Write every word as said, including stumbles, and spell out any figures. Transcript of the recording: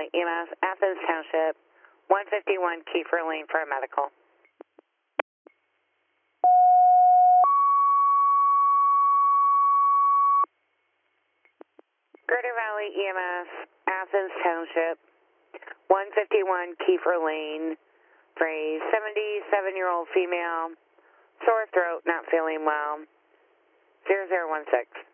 Valley E M S, Athens Township, one fifty-one Kiefer Lane for a medical. Greater Valley E M S, Athens Township, one fifty-one Kiefer Lane for a seventy-seven-year-old female, sore throat, not feeling well, zero zero one six.